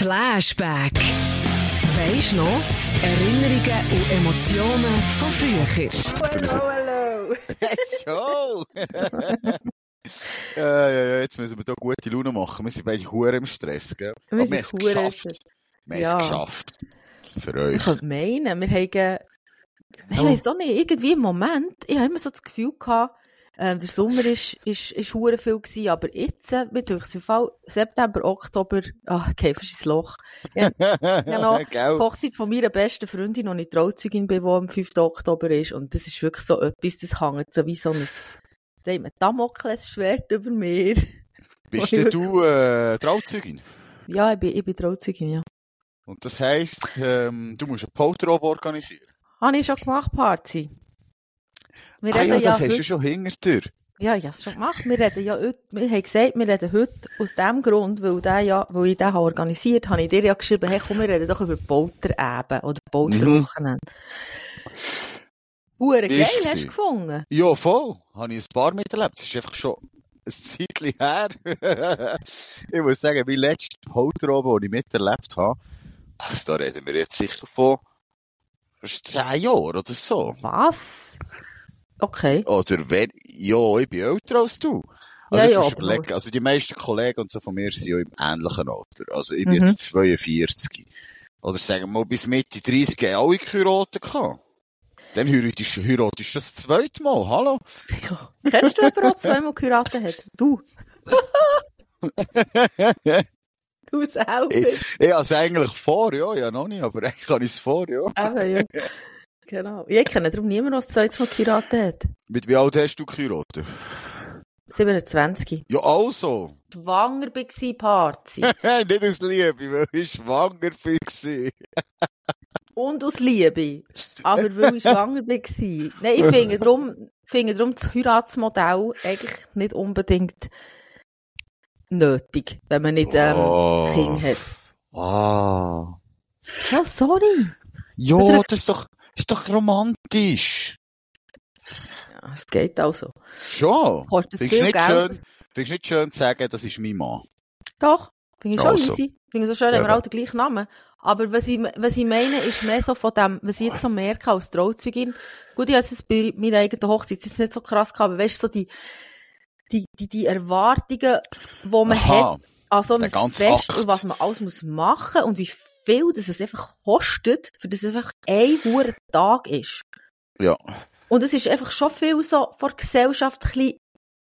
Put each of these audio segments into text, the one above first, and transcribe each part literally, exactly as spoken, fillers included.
Flashback. Weisst noch? Erinnerungen und Emotionen von früher. Hallo, hallo. So! ja, ja, ja, jetzt müssen wir hier gute Laune machen. Wir sind beide Huren im Stress, gell? Wir Aber sind wir haben es Huren geschafft. Wir haben Ja. es geschafft. Für Ich euch. könnte meinen, wir haben, ich Oh. weiss auch nicht, irgendwie im Moment, ich habe immer so das Gefühl gehabt, äh, der Sommer ist, ist, ist hure viel gewesen, aber jetzt, äh, mit durch den Fall, September, Oktober, ah, okay, das ist ein Loch. Ja, ja, noch die Gell? Hochzeit von meiner besten Freundin, die ich Trauzeugin bin, die am fünften Oktober ist, und das ist wirklich so etwas, das hängt so wie so ein, da haben wir Damoklesschwert über mir. Bist denn du äh, Trauzeugin? Ja, ich bin, ich bin Trauzeugin, ja. Und das heisst, ähm, du musst einen Polterabend organisieren. Habe ich schon gemacht, Parzi. Wir Ah reden ja, das hast heute- du schon hinter dir. Ja, ja, schon gemacht. Wir reden ja heute, wir haben gesagt, wir reden heute aus dem Grund, weil, der ja, weil ich den habe organisiert habe, ich dir ja geschrieben, hey, komm, wir reden doch über Polterabend oder Polterwochenende. Hure geil, Ist hast du gewesen. gefunden? Ja, voll. Habe ich ein paar miterlebt. Es ist einfach schon ein Zeitchen her. Ich muss sagen, mein letzter Polterabend, den ich miterlebt habe, also da reden wir jetzt sicher von fast zehn Jahren oder so. Was? Okay. Oder wer, ja, ich bin älter als du. Also Ja, jetzt ja, musst du aber überlegen, also die meisten Kollegen und so von mir sind ja im ähnlichen Alter. Also ich bin Mhm. jetzt zweiundvierzig. Oder sagen wir mal, bis Mitte dreißig haben alle geheiratet gehabt. Dann heiratest du heiratest du das zweite Mal, hallo? Kennst du jemanden, der zweimal geheiratet hat? Du. Du selber. Ich, ich habe es eigentlich vor, ja, ja noch nicht, aber eigentlich habe ich es vor, ja. Eben, ja. Genau. Ich kenne darum niemanden, der das zweite Mal geheiratet hat. Mit wie alt hast du geheiratet? siebenundzwanzig. Ja, also. Schwanger war Parzi. Nicht aus Liebe, weil ich schwanger war. Und aus Liebe. Aber weil ich schwanger war. Nein, ich finde darum, finde darum das Heiratsmodell eigentlich nicht unbedingt nötig, wenn man nicht ähm, Oh. Kind hat. Ah. Ja, sorry. Ja, Bedrückt- das ist doch, ist doch romantisch. Ja, es geht auch so. Schon. Kostet Findest du viel nicht Geld. schön, findest du nicht schön zu sagen, das ist mein Mann? Doch, finde ich schon Also. easy. Finde ich so schön, haben wir Ja. alle den gleichen Namen. Aber was ich, was ich meine, ist mehr so von dem, was ich jetzt so merke als Trauzeugin. Gut, ich habe jetzt bei meiner eigenen Hochzeit jetzt nicht so krass gehabt, aber weißt du, so die, die, die, die Erwartungen, die man Aha. hat an so Der einem ganze Fest Akt. und was man alles muss machen und wie viel das es einfach kostet, für das es einfach ein hoher Tag ist. Ja. Und es ist einfach schon viel so von der Gesellschaft ein bisschen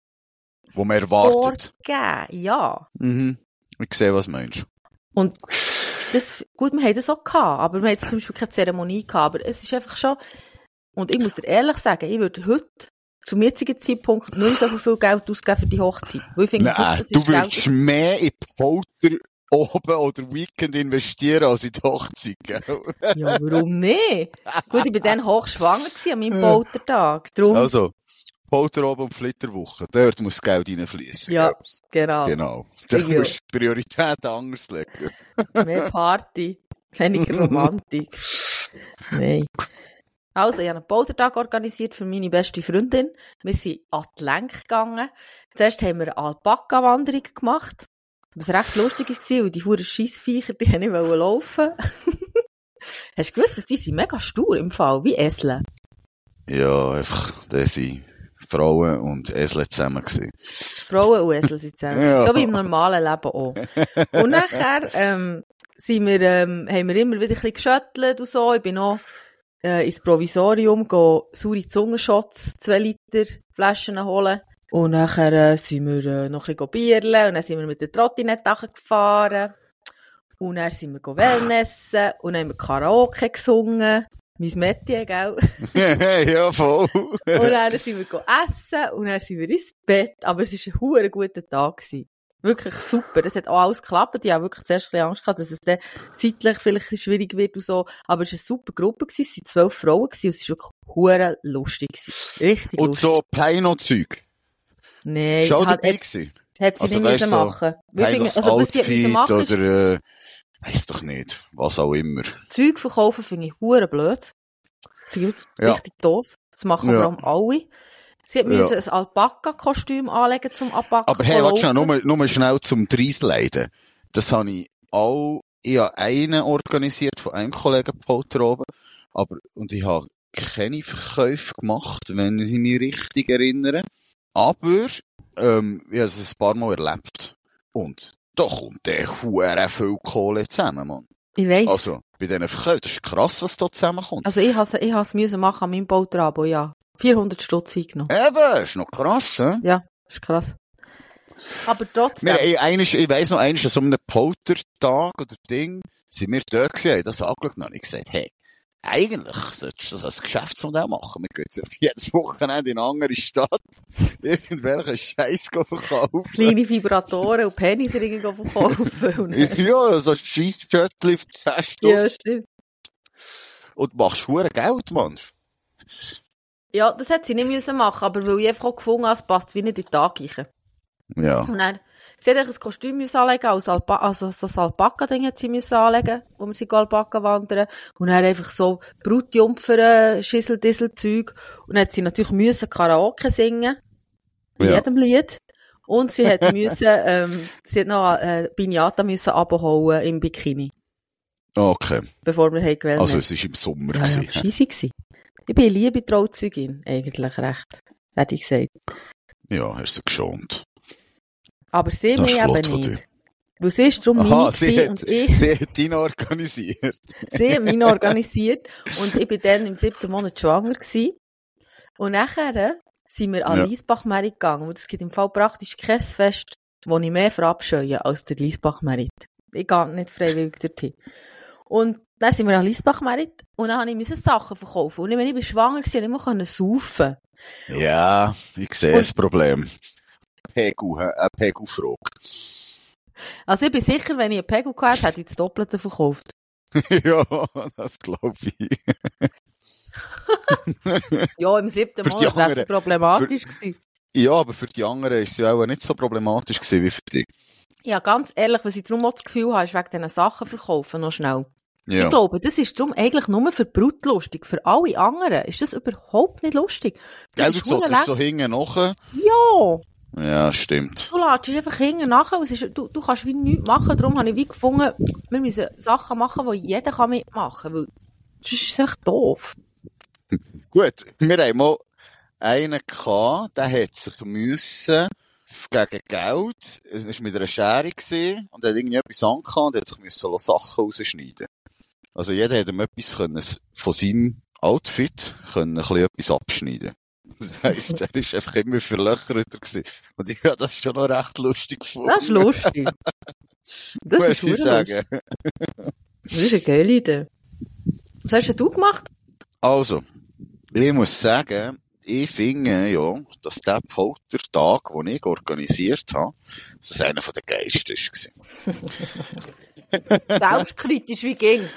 Wo man erwartet. vorgegeben, ja. Mhm. Ich sehe, was du meinst. Und das, gut, wir haben das auch gehabt, aber wir haben jetzt zum Beispiel keine Zeremonie gehabt, aber es ist einfach schon, und ich muss dir ehrlich sagen, ich würde heute, zum jetzigen Zeitpunkt, nicht so viel Geld ausgeben für die Hochzeit. Weil ich finde, Nein, das du ist würdest Geld. mehr in Polter oben oder Weekend investieren als in die Hochzeit, gell? Ja, warum nicht? Gut, ich war dann hochschwanger gewesen an meinem Poltertag. Darum, Also, Polterabend und Flitterwoche, dort muss das Geld reinfließen. ja, gell? genau. Genau. Da Ja. musst du die Prioritäten anders legen. Mehr Party, weniger Romantik. Nein. Also, ich habe einen Poltertag organisiert für meine beste Freundin. Wir sind an die Lenk gegangen. Zuerst haben wir eine Alpaka-Wanderung gemacht. Was recht lustig war, weil die huren Scheissviecher, die haben nicht laufen. Hast du gewusst, dass die sind mega stur im Fall, wie Esel? Ja, einfach, da sind Frauen und Esel zusammen gewesen. Frauen und Esel sind zusammen. Ja. So wie im normalen Leben auch. Und nachher ähm, sind wir, ähm, haben wir immer wieder ein bisschen geschüttelt und so. Ich bin noch äh, ins Provisorium, go saure Zungenshots, zwei Liter Flaschen holen. Und nachher äh, sind wir äh, noch ein bisschen bierlen und dann sind wir mit der Trottinette gefahren. Und dann sind wir go Wellnessen und dann haben wir Karaoke gesungen. Mein Metier, gell? Ja, voll. Und dann sind wir go essen und dann sind wir ins Bett. Aber es war ein verdammt guter Tag gewesen. Wirklich super. Es hat auch alles geklappt. Ich habe wirklich zuerst ein bisschen Angst gehabt, dass es dann zeitlich vielleicht ein bisschen schwierig wird und so. Aber es war eine super Gruppe gewesen. Es waren zwölf Frauen gewesen und es war wirklich verdammt lustig gewesen. Richtig Und lustig. so Pleino-Zeug. Nein, Schau hat, dabei hat, gewesen. hat sie Also, nicht weißt müssen du, so machen. Wir finden- Peinliches also, was sie hat müssen Outfit machen, ist, oder, äh, weiss doch nicht, was auch immer. Zeug verkaufen finde ich verdammt blöd. Finde ich wirklich Ja. richtig doof. Das machen Ja. vor allem alle. Sie hat Ja. müssen ein Alpaka-Kostüm anlegen zum Alpaka. Aber hey, warte schnell, laufen. nur, nur schnell zum Dreisleiden. Das habe ich auch ich habe einen organisiert von einem Kollegen Polter oben, aber, und ich habe keine Verkäufe gemacht, wenn ich mich richtig erinnere. Aber, ähm, ich habe es ein paar Mal erlebt. Und da kommt der Huere viel Kohle zusammen, Mann. Ich weiss. Also, bei diesen Verkäufen, das ist krass, was da zusammenkommt. Also, ich habe ich has müssen machen an meinem Polterabo, ja. vierhundert Stutz eingenommen. Eben, ist noch krass, hä? Ja, ist krass. Aber trotzdem. Wir, einisch, ich weiss noch, einmal an so einem Poltertag oder Ding, sind wir dort gewesen, haben das angeschaut und habe gesagt, hey, eigentlich solltest du das als Geschäftsmodell machen. Wir gehen jetzt jedes Wochenende in eine andere Stadt, irgendwelchen Scheiß verkaufen. Kleine Vibratoren und Penisse irgendwo verkaufen. Ja, so ein Scheissschöttchen für zehn Stutz. Ja, stimmt. Und du machst hure Geld, Mann. Ja, das hätte sie nicht müssen machen, aber weil ich einfach auch gefunden habe, es passt wie nicht in die Tageiche. Ja. Und dann, sie hat ein Kostüm müssen anlegen, als Alpa also so ein Alpaka-Ding hat sie müssen anlegen, wo wir sie Alpaka wandern. Und dann einfach so Brutjumpfer, Schissel-Dissel-Zeug. Und dann hat sie natürlich müssen Karaoke singen. Bei Ja. jedem Lied. Und sie hat müssen, ähm, sie hat noch, äh, Pinata müssen abholen im Bikini. Okay. Bevor wir haben gewählt. Also, es war im Sommer. Ja, gewesen, ja, scheisse gsi. Ich bin liebe Trauzeugin, eigentlich recht. Hätte ich gesagt. Ja, hast du geschont. Aber sie Das ist mich flott eben von nicht. dir. Weil sie ist darum Aha, meine sie gewesen hat, und ich, sie hat ihn organisiert. sie hat mich organisiert und ich bin dann im siebten Monat schwanger gewesen. Und nachher sind wir an Ja. Liesbach-Merit gegangen. Und es gibt im Fall praktisch kein Fest, wo ich mehr verabscheue als der Liesbach-Merit. Ich gehe nicht freiwillig dorthin. Und dann sind wir an Liesbach-Merit und dann musste ich Sachen verkaufen. Und wenn ich bin schwanger war, konnte ich immer saufen. Ja, ich sehe Und- das Problem. Pegu, hä? Eine Pegu-Frage. Also ich bin sicher, wenn ich einen Pegel gehabt hätte, hätte ich das Doppelte verkauft. Ja, das glaube ich. Ja, im siebten Für die Monat wäre anderen- es problematisch gewesen. Ja, aber für die anderen ist es ja auch nicht so problematisch gewesen wie für dich. Ja, ganz ehrlich, was ich darum auch das Gefühl habe, ist wegen diesen Sachen verkaufen noch schnell. Ja. Ich glaube, das ist darum eigentlich nur für die Brut lustig. Für alle anderen ist das überhaupt nicht lustig. Das Gell, du ist verdammt zottest so hinten nachher. Ja, Ja, stimmt. du latschst einfach hinten nachher und es ist, du, du kannst wie nichts machen. Darum habe ich wie gefunden, wir müssen Sachen machen, die jeder kann mitmachen kann. Weil sonst ist es echt doof. Gut, wir haben mal einen gehabt, der hat sich müssen gegen Geld, es war mit einer Schere gewesen, und er hat irgendwie etwas angehabt und hat sich müssen Sachen rausschneiden. Also jeder hat ihm etwas können, von seinem Outfit können ein bisschen etwas abschneiden. Das heisst, er ist einfach immer verlöcherter gewesen. Und ich habe das schon noch recht lustig gefunden. Das ist lustig. Das muss ist ich verdammt sagen. lustig. Das ist eine geile Idee. Was hast denn du gemacht? Also, ich muss sagen, ich finde, ja, dass der Poltertag, den ich organisiert habe, dass das einer der geilsten war. Selbstkritisch wie ging.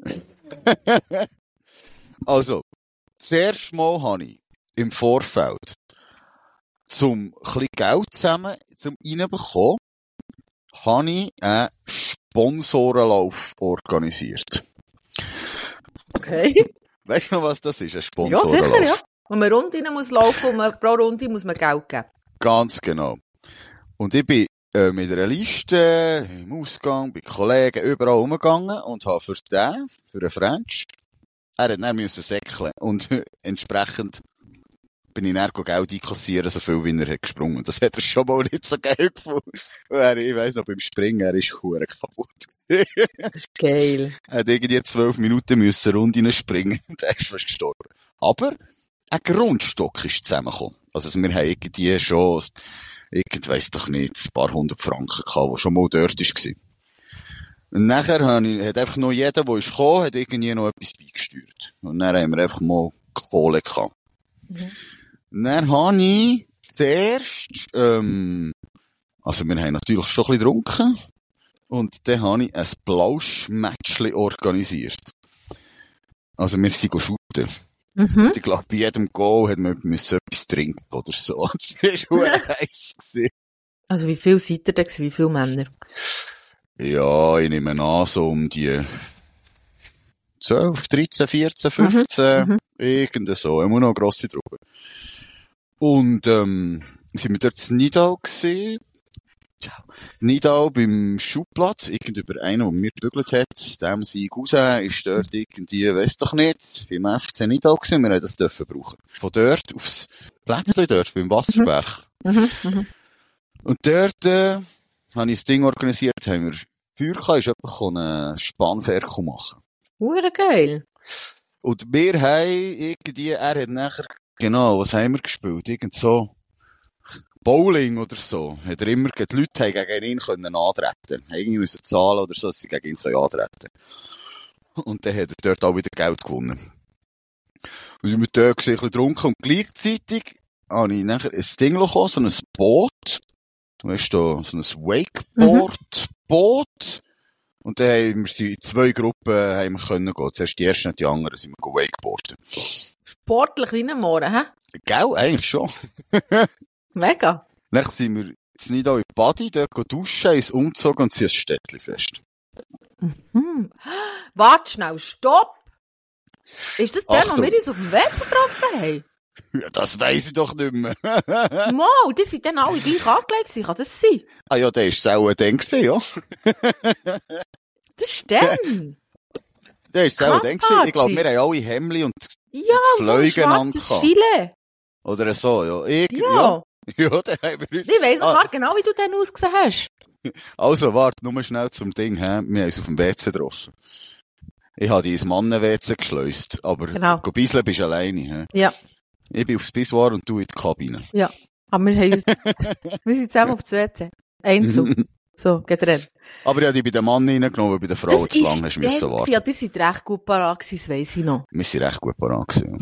Also, zuerst mal habe ich im Vorfeld zum ein bisschen Geld zusammen zum reinbekommen, habe ich einen Sponsorenlauf organisiert. Okay. Weißt du noch, was das ist, ein Ja, Sponsorenlauf? sicher, ja. Wenn man Runde muss laufen und man, pro Runde muss man Geld geben. Ganz genau. Und ich bin äh, mit einer Liste im Ausgang, bei Kollegen, überall rumgegangen und habe für den, für einen French, er hat dann müssen säckeln. Und entsprechend bin ich dann Geld einkassieren, so viel wie er hat gesprungen. Das hat er schon mal nicht so geil gefunden. Er, ich weiss noch, beim Springen, er ist hure kaputt gewesen. Das ist geil. Er hat irgendwie zwölf Minuten müssen Runden springen und er ist fast gestorben. Aber ein Grundstock ist zusammengekommen. Also wir haben irgendwie schon, irgend weiss doch nicht, ein paar hundert Franken gehabt, die schon mal dort war. Und nachher habe ich, hat einfach noch jeder, der ist gekommen, hat irgendwie noch etwas beigesteuert. Und dann haben wir einfach mal Kohle gehabt. Mhm. Und dann habe ich zuerst, ähm, also wir haben natürlich schon ein bisschen getrunken. Und dann habe ich ein Blausch-Matchli organisiert. Also wir sind shooten. Mhm. Ich glaube, bei jedem Goal hat man müssen etwas trinken oder so. Das war schon heiß gewesen. Also wie viel seid ihr denn gewesen? Wie viele Männer? Ja, ich nehme an, so um die zwölf, dreizehn, vierzehn, fünfzehn, Mhm. irgend so. Immer noch eine grosse Truppe. Und, ähm, sind wir dort in Nidau gewesen. Ciao. Nidau beim Schulplatz, irgend über einen, der mir gebügelt hat, dem sein Cousin ist dort irgendwie, weiss doch nicht, beim F C Nidau gewesen, wir haben das dürfen brauchen. Von dort aufs Plätzchen dort, beim Wasserberg. Mhm. Mhm. Und dort, äh, habe ich das Ding organisiert, haben wir Feuer gehabt, ist jemand ein Spannwerk machen. Hure geil. Und wir haben irgendwie, er hat nachher, genau, was haben wir gespielt? Irgend so, Bowling oder so. Hat er immer, die Leute haben gegen ihn können antreten. Irgendwie müssen zahlen oder so, dass sie gegen ihn können antreten. Und dann hat er dort auch wieder Geld gewonnen. Und ich bin dort ein bisschen getrunken und gleichzeitig habe ich nachher ein Ding bekommen, so ein Boot. Weißt du, so ein Wakeboard-Boot. Und dann haben wir sie in zwei Gruppen haben wir können gehen. Zuerst die ersten und die anderen sind wir Wakeboarden. Sportlich wie ein Mohren, hä? Gell, eigentlich schon. Mega. Dann sind wir jetzt nicht in Badi, dort duschen, ins umgezogen und sind ein Städtchen fest. Mhm. Warte schnell, stopp! Ist das der, wo wir uns auf dem W C getroffen haben? Ja, das weiss ich doch nicht mehr. Wow, die sind dann alle gleich angelegt gewesen, kann das sein? Ah ja, der ist auch dann gewesen, ja. Das ist der. Der ist auch dann gewesen. Ich glaube, wir haben alle Hemli und Ja, Fleugen so ein schwarzes Gilet. Oder so, ja. Ich, Ja. ja. Ja, dann haben wir uns... Ich weiss noch Ah, genau, wie du dann ausgesehen hast. also, warte, nur schnell zum Ding, hä? Wir haben uns auf dem W C getroffen. Ich habe dich ins Mannen-W C geschleust, aber Genau. go bisseln bist du alleine, hä? Ja, Ich bin aufs Pissoir und du in die Kabine. ja. Aber wir, haben, wir sind zusammen auf das W C. Einzug. So, getrennt. Aber ich habe dich bei den Mann reingenommen, weil bei den Frauen zu lange hast du müssen der- warten. Ja, ihr seid recht gut parat gewesen, das weiss ich noch. Wir sind recht gut parat gewesen.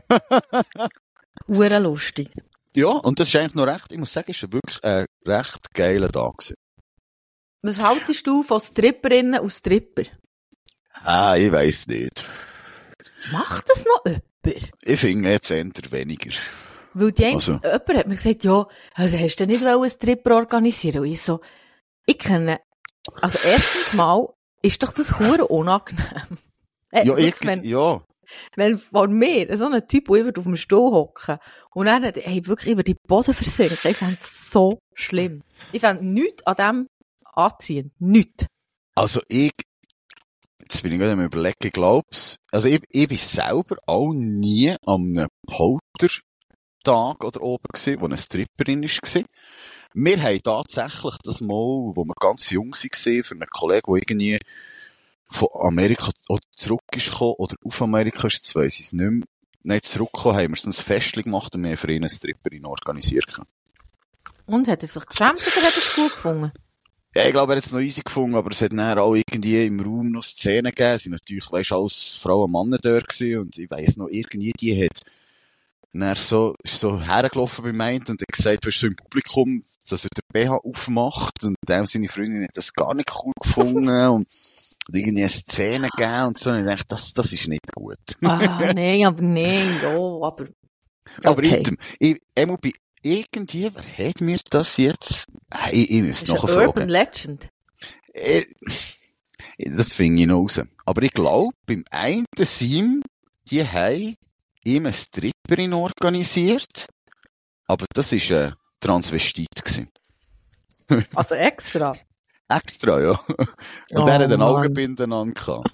Ure lustig. Ja, und das ist eigentlich noch recht, ich muss sagen, es war wirklich ein recht geiler Tag gewesen. Was haltest du von Stripperinnen und Stripper? Ah, ich weiss nicht. Macht das noch jemand? Ich finde jetzt eher weniger. Weil die eine, Also. jemand hat mir gesagt, ja, also hast du nicht einen Stripper organisieren? Und ich so, ich kenne, also erstens mal, ist doch das hure unangenehm. Äh, Ja, wirklich, ich, wenn, ja. wenn von mir so ein Typ, der auf dem Stuhl hocken und dann, hey, wirklich über die Boden versinken, ich fände es so schlimm. Ich fände nichts an dem anziehend. Nichts. Also ich, jetzt bin ich gerade am überlegen, ich glaub's, also ich, ich bin selber auch nie an einem Poltertag oder oben gewesen, wo eine Stripperin war. Wir haben tatsächlich das mal, wo wir ganz jung waren, für einen Kollegen, der irgendwie von Amerika oder zurück ist gekommen, oder auf Amerika ist, jetzt weiss ich es nicht mehr. Nein, zurückgekommen haben wir so ein Festchen gemacht und wir haben für ihn eine Stripperin organisiert. Und hat er sich geschämt oder hat er es gut gefunden? Ja, ich glaube, er hat es noch easy gefunden, aber es hat dann auch irgendwie im Raum noch Szenen gegeben. Es sind natürlich, weisst du, alles Frauen und Männer dort gewesen. Und ich weiss noch, irgendwie die hat dann so, ist so hergelaufen bei meint und hat gesagt, weißt du, so im Publikum, dass er den B H aufmacht. Und dem seine Freundin hat das gar nicht cool gefunden. und irgendwie eine Szene gegeben und so. Und ich dachte, das, das ist nicht gut. Ah, nein, aber nein, ja, aber... Aber Okay. ich, ich, einmal bei irgendwie, wer hat mir das jetzt? Ah, Ich, ich müsste Das ist noch eine Urban fragen. Legend. Äh, Das finde ich noch raus. Aber ich glaube, beim einen Sim, die haben ihm eine Stripperin organisiert. Aber das war ein Transvestit gewesen. Also extra. Extra, ja. Und Oh, der hat einen Mann. Augenbinden angehabt.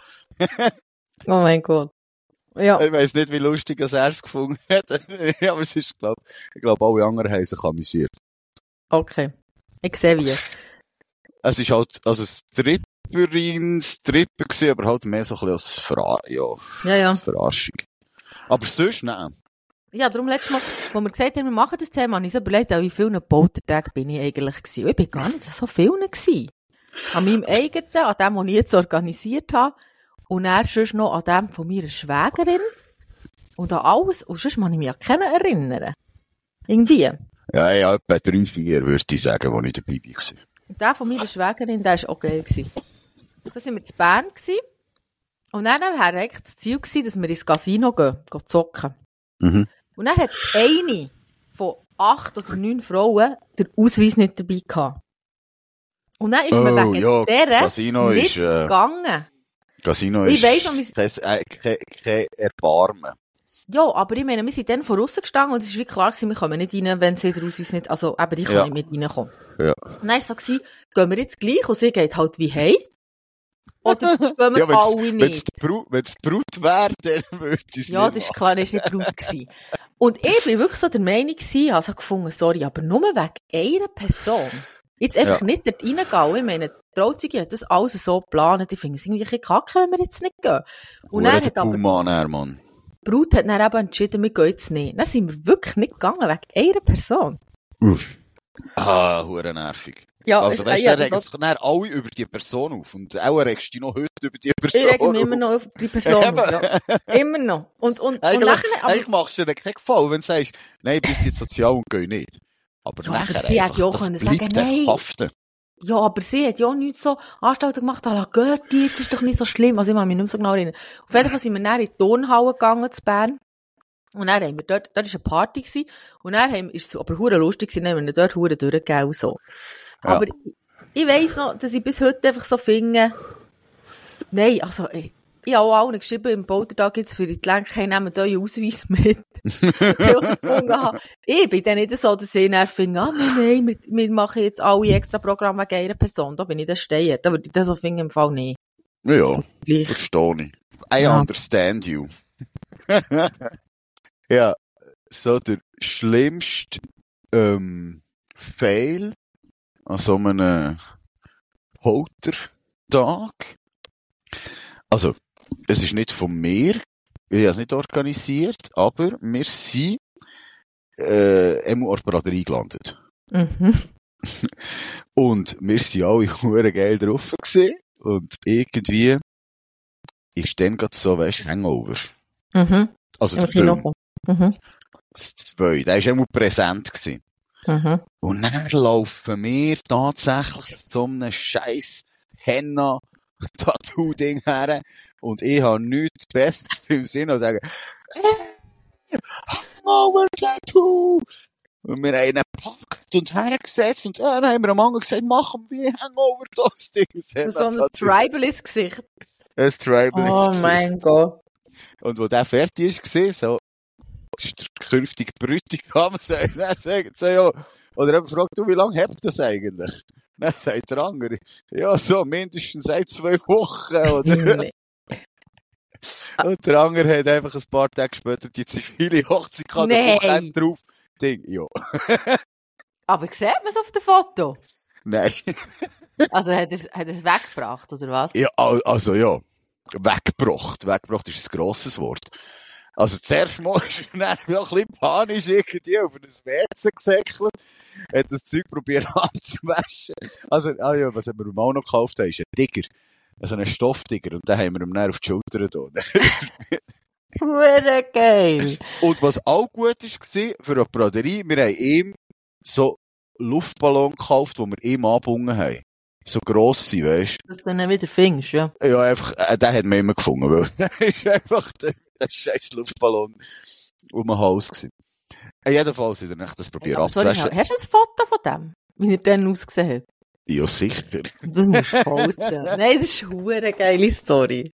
Oh mein Gott. Ja. Ich weiss nicht, wie lustig er es gefunden hat. Aber es ist, glaub, ich glaube, alle anderen haben sich amüsiert. Okay. Ich sehe wie. Es ist halt, also Stripperin, Stripper gewesen, aber halt mehr so ein bisschen als Ver ja, Ja, ja. als Verarschung. Aber sonst, nein. Ja, darum letztes Mal, wo wir gesagt haben, wir machen das Thema, habe ich so überlegt, an wie vielen Poltertagen bin ich eigentlich gewesen. Und ich bin gar nicht an so vielen gewesen. An meinem eigenen, an dem, was ich jetzt organisiert habe. Und dann sonst noch an dem von meiner Schwägerin. Und an alles. Und sonst kann ich mich an keinen erinnern. Irgendwie. Ja, ja, etwa drei, vier, würde ich sagen, wo ich dabei war. Und der von meiner Schwägerin, der war auch geil gewesen. Da sind wir zu Bern gewesen. Und dann war eigentlich das Ziel gewesen, dass wir ins Casino gehen, gehen zocken. Mhm. Und dann hat eine von acht oder neun Frauen den Ausweis nicht dabei gehabt. Und dann ist man Oh, wegen ja, dieser Casino nicht ist, äh, gegangen. Casino Ich ist, weiss noch, wie- das heisst, äh, kein, kein Erbarmen. Ja, aber ich meine, wir sind dann von aussen gestanden und es war wie klar gewesen, wir kommen nicht rein, wenn sie der Ausweis nicht, also eben, ich kann Ja. nicht mit reinkommen. Ja. Und dann war es so, gewesen, gehen wir jetzt gleich und sie geht halt wie heim? Oder gehen wir Ja, wenn's, alle wenn's nicht? die Brut, wenn's die Brut wäre, dann würde ich es Ja, nicht das ist machen. klar, das war nicht gut gewesen. Und ich war wirklich so der Meinung gewesen, also gefunden, sorry, aber nur wegen einer Person. Jetzt einfach Ja. nicht dort reingehen. Ich meine, die Trauzeuge hat das alles so geplant. Ich finde es irgendwie ein bisschen kacke, wenn wir jetzt nicht gehen. Und dann Hure hat der aber Baumann, er, Mann. die Brut hat dann eben entschieden, wir gehen jetzt nicht. Dann sind wir wirklich nicht gegangen, wegen einer Person. Uff. Ah, hure nervig. Ja, Also, es- weißt du, ja, dann regen das- sich dann alle über die Person auf. Und auch regst du dich noch heute über die Person Ich rege mich auf. immer noch auf die Person auf, ja. Immer noch. Und, und, und Eigentlich, nachher, aber, eigentlich machst du dir keinen Gefallen, wenn du sagst, nein, bist jetzt sozial und geh nicht. Aber Ja, aber nachher sie einfach, hätte ja auch das können bleibt sagen, einfach nein. haften. ja, aber sie hat ja auch nichts so Anstalten gemacht, ah, geht die, jetzt ist doch nicht so schlimm. Also ich kann mich nicht mehr so genau erinnern. Auf jeden Fall sind wir dann in die Turnhalle gegangen, zu Bern. Und dann haben wir dort, dort war eine Party gewesen. Und dann haben, ist es aber hure lustig gewesen, dann haben wir dort hure durchgegeben und so. Ja. Aber ich, ich weiss noch, dass ich bis heute einfach so finde, nein, also, ich, ich habe auch allen geschrieben, im Poltertag jetzt für die Gelenke, hey, nehmt euren Ausweis mit. Weil ich gefunden habe, ich bin dann nicht so, dass ich dann finde, ah, nein, nein, wir, wir machen jetzt alle extra Programme wegen einer Person. Da bin ich der Steyer. Da würde ich das so finden, im Fall nicht. Ja, Gleich. verstehe ich. I Ja. understand you. Ja, so der schlimmste ähm, Fail an so einem Poltertag. Also, es ist nicht von mir, ich habe es nicht organisiert, aber wir sind äh, einmal an der Braderie gelandet. Mhm. Und wir sind alle hure geil drauf gewesen. Und irgendwie ist dann grad so, weisst, Hangover. Mhm. Also der Im Kino Film, kommen. Mhm. das zwei, der ist immer präsent gewesen. Mhm. Und dann laufen wir tatsächlich zu so einem scheiß Henna-Tattoo-Ding her. Und ich habe nichts Besseres im Sinn, als sagen, äh, Hangover-Tattoo! Und wir haben ihn gepackt und hergesetzt und dann haben wir am Anfang gesagt, machen wir Hangover das Ding. Das So ein Henna-Tattoo. Tribalist-Gesicht. Ein Tribal Oh ist mein Gott. Und wo der fertig war, so, ist der künftige Bräutigam, sagt, er sagt, so, ja, oder er fragt, du, wie lange habt ihr das eigentlich? Dann sagt der andere, ja, so, mindestens seit zwei Wochen, oder? Nee. Und der andere hat einfach ein paar Tage später die zivile Hochzeit gehabt, Nein. der Wochenende drauf, Ding, ja. Aber sieht man es auf dem Foto? Nein. Also hat er, hat er es weggebracht, oder was? Ja, al- also, ja. Weggebracht. Weggebracht ist ein grosses Wort. Also, zuerst mal ist er dann noch ein bisschen panisch irgendwie auf ein W C gesäckelt, hat das Zeug probiert abzuwaschen. Also, ah ja, was haben wir ihm auch noch gekauft haben, ist ein Tiger. Also ein Stofftiger. Und den haben wir ihm dann auf die Schulter getan. Hure geil. Und was auch gut war, für eine Braderie, wir haben ihm so Luftballon gekauft, die wir ihm angebunden haben. So grosse, weisst Dass du dann wieder findest, ja. du? Ja, einfach, äh, den hat man immer gefunden, weil das ist einfach der, der scheiß Luftballon um den Hals gewesen. Äh, jedenfalls hat er nicht das probiert Aber sorry, abzuwaschen. hast du ein Foto von dem? Wie er dann ausgesehen hat? Ja, sicher. Das musst du posten. Nein, das ist eine hure geile Story.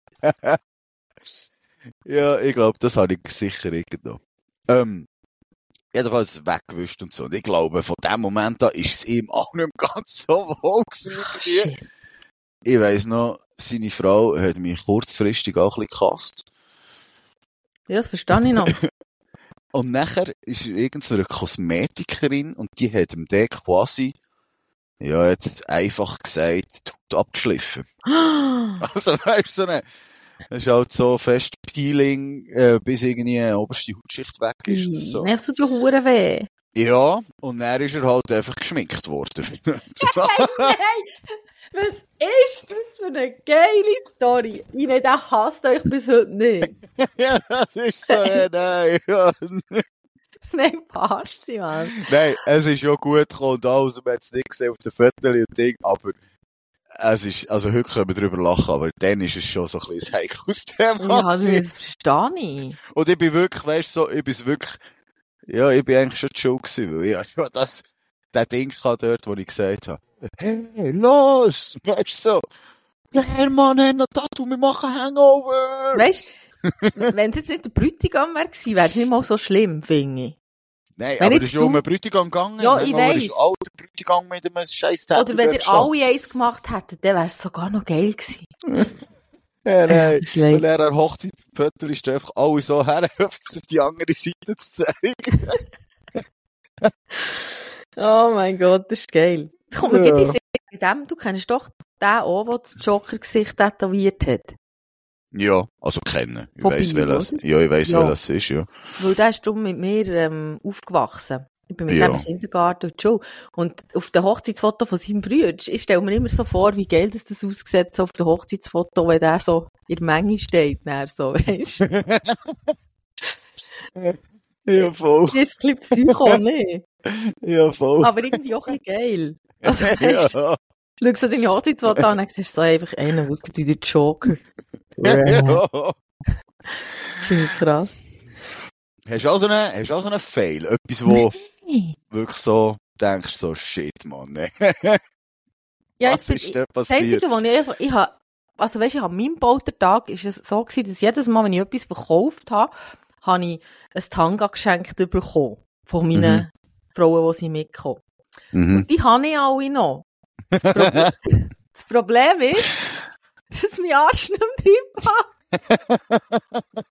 Ja, ich glaube, das habe ich sicher irgendwo. Ähm, jedenfalls weggewischt und so. Und ich glaube, von dem Moment an ist es ihm auch nicht mehr ganz so wohl gewesen. irgendwie. Shit. Ich weiss noch, seine Frau hat mich kurzfristig auch ein bisschen gehasst. Ja, das verstehe ich noch. Und nachher ist er irgendeine Kosmetikerin und die hat ihm den quasi, ja, jetzt einfach gesagt, die Haut abgeschliffen. Also, weißt du, so eine, das ist halt so fest Peeling, äh, bis irgendwie eine oberste Hautschicht weg ist oder so. Mir tut ja hure weh. Ja, und dann ist er halt einfach geschminkt worden. Nein! Was ist das für eine geile Story? Ich meine, der hasst euch bis heute nicht. Ja, das ist so, äh, nein, ja. Nein, Party, Mann. Nein, es ist ja gut gekommen und alles, und man hat es nicht gesehen auf den Fotos und Ding, aber es ist, also heute können wir drüber lachen, aber dann ist es schon so ein bisschen ein heikles Thema. Ja, das gewesen. verstehe ich. Und ich bin wirklich, weißt du, so, ich bin wirklich, ja, ich bin eigentlich schon schuld gewesen, weil ich hab ja das, der Ding hatte dort, wo ich gesagt habe, hey, los, weißt du, so, der Mann hat noch Tattoo, wir machen Hangover. Weißt Wenn es jetzt nicht der Bräutigam wäre gewesen, wäre es nicht mal so schlimm, finde ich. Nein, wenn aber es ist ja um einen Bräutigam gegangen. Ja, ich weiss. Es ist auch der Bräutigam mit einem scheiß Tattoo. Oder wenn ihr alle eins gemacht hättet, dann wäre es sogar noch geil gewesen. Ja, nein. Ja, und er an Hochzeitfotos ist einfach alle so herhöft, die andere Seite zu zeigen. Oh mein Gott, das ist geil. Komm, Ja. ja. Gib bei dem, du kennst doch den auch, der das Joker-Gesicht tätowiert hat. Ja, also kennen. Ich Von weiss, Bio, welches, oder? ja, ich weiss, Ja. welches es ist, ja. Weil der ist drum mit mir ähm, aufgewachsen. Ich bin mit Ja. dem im Kindergarten und schon. Und auf dem Hochzeitsfoto von seinem Bruder, ich stelle mir immer so vor, wie geil das, das aussieht, so auf dem Hochzeitsfoto, wenn der so in der Menge steht, dann so, weisst du? Ja, voll. Das ist ein bisschen Psycho, ne? Ja, voll. Aber irgendwie auch ein bisschen geil. Also, weisst du, ja. schau so deine Hochzeitsfoto an und dann siehst du so einfach einen, der aussieht wie der Joker. ja. Ziemlich krass. Hast du auch so einen, hast du auch so einen Fail? Etwas, wo wirklich so denkst, so shit, Mann, ne? Ja, Was jetzt, ist denn das Einzige, passiert? was ich einfach, ich hab, also weisst du, ich hab, mein Poltertag ist es so gewesen, dass jedes Mal, wenn ich etwas verkauft habe, habe ich ein Tanga geschenkt bekommen. Von meinen Mhm. Frauen, die sie mitkommen. Mhm. Die habe ich alle noch. Das Problem, das Problem ist, dass mein Arsch nicht mehr drin passt.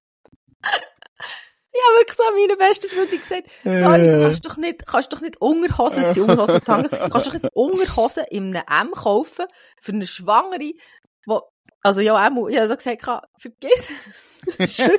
Ich habe wirklich so an meine beste Freundin gesagt, sorry, du kannst doch nicht, kannst doch nicht Unterhosen, es sind Unterhosen und Tangas, du kannst doch nicht Unterhosen in einem M kaufen für eine Schwangere, wo, also ja, M, ich habe so gesagt, vergiss es, das Stück.